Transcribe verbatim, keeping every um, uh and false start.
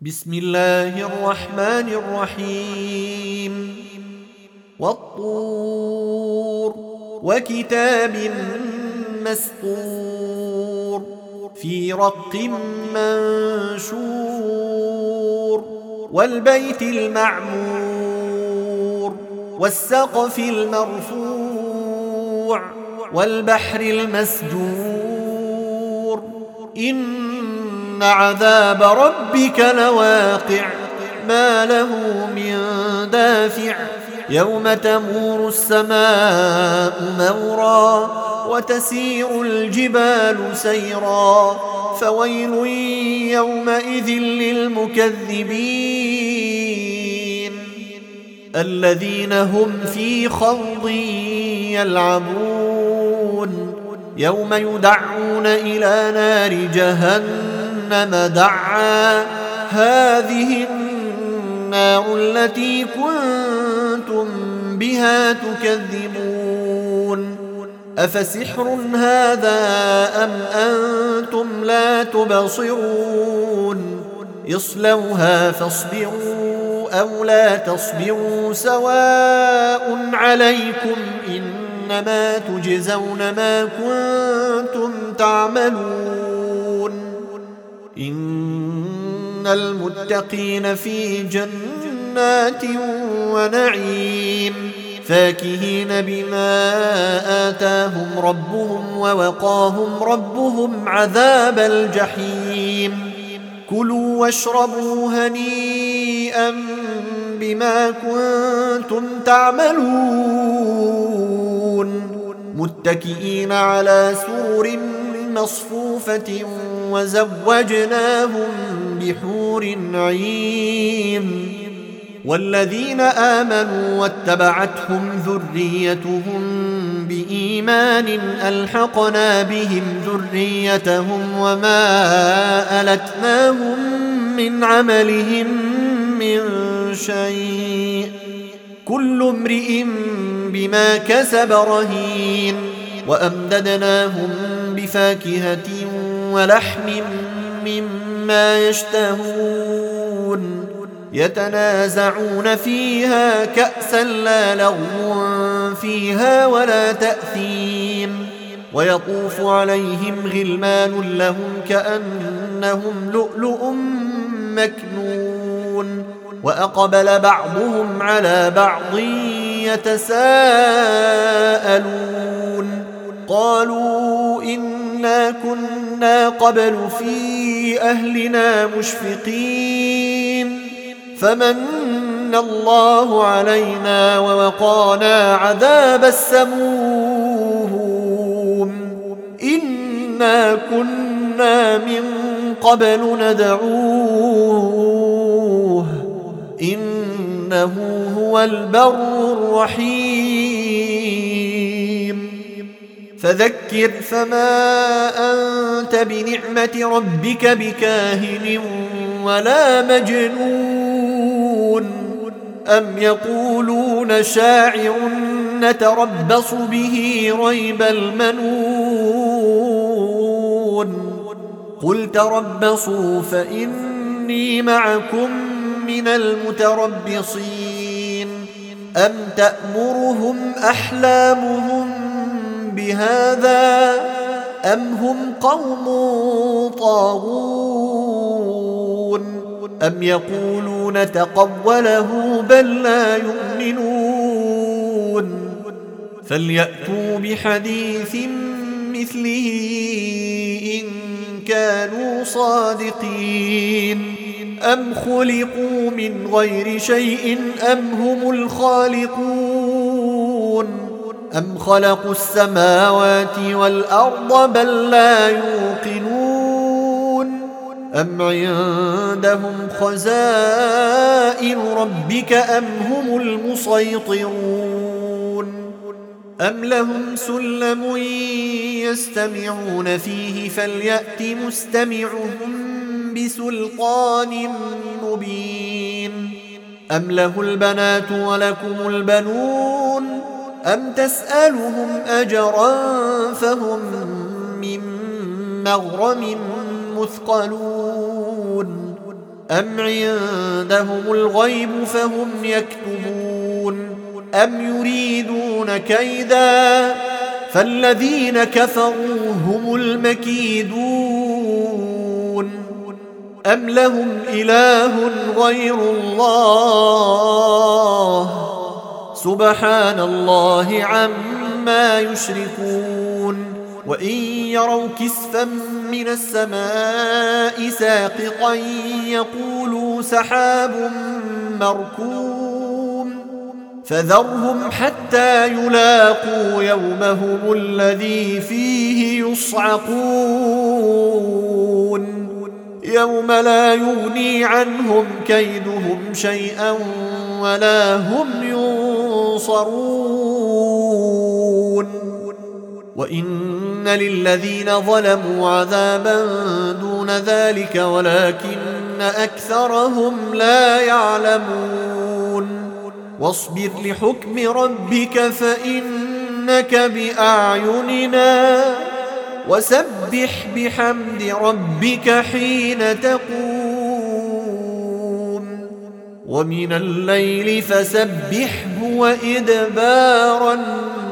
بسم الله الرحمن الرحيم والطور وكتاب مسطور في رق منشور والبيت المعمور والسقف المرفوع والبحر المسجور إن عذاب ربك لواقع ما له من دافع يوم تمور السماء مورا وتسير الجبال سيرا فويل يومئذ للمكذبين الذين هم في خوض يلعبون يوم يدعون إلى نار جهنم دعا هذه النار التي كنتم بها تكذبون أفسحر هذا أم أنتم لا تبصرون اصلوها فاصبروا أو لا تصبروا سواء عليكم إنما تجزون ما كنتم تعملون إن المتقين في جنات ونعيم فاكهين بما آتاهم ربهم ووقاهم ربهم عذاب الجحيم كلوا واشربوا هنيئا بما كنتم تعملون متكئين على سرر مصفوفة وزوجناهم بحور عين والذين آمنوا واتبعتهم ذريتهم بإيمان ألحقنا بهم ذريتهم وما ألتناهم من عملهم من شيء كل امرئ بما كسب رهين وأمددناهم بفاكهة ولحم مما يشتهون يتنازعون فيها كأسا لا لغو فيها ولا تأثيم ويطوف عليهم غلمان لهم كأنهم لؤلؤ مكنون وأقبل بعضهم على بعض يتساءلون قالوا إنا كنا قبل في أهلنا مشفقين فمن الله علينا ووقانا عذاب السموم إنا كنا من قبل ندعوه إنه هو البر الرحيم فذكر فما أنت بنعمة ربك بكاهن ولا مجنون أم يقولون شاعر نتربص به ريب المنون قل تربصوا فإني معكم من المتربصين أم تأمرهم أحلامهم بهذا أم هم قوم طاغون أم يقولون تقوله بل لا يؤمنون فليأتوا بحديث مثله إن كانوا صادقين أم خلقوا من غير شيء أم هم الخالقون أم خلقوا السماوات والأرض بل لا يوقنون أم عندهم خزائن ربك أم هم المسيطرون أم لهم سلم يستمعون فيه فليأت مستمعهم بسلطان مبين أم له البنات ولكم البنون أم تسألهم أجرا فهم من مغرم مثقلون أم عندهم الغيب فهم يكتبون أم يريدون كيدا فالذين كفروا هم المكيدون أم لهم إله غير الله سبحان الله عما يشركون وإن يروا كسفا من السماء ساقطا يقولوا سحاب مركوم فذرهم حتى يلاقوا يومهم الذي فيه يصعقون يوم لا يغني عنهم كيدهم شيئا ولا هم ينصرون وإن للذين ظلموا عذابا دون ذلك ولكن أكثرهم لا يعلمون واصبر لحكم ربك فإنك بأعيننا وسبح بحمد ربك حين تقوم ومن الليل فسبحه وإدبار النجوم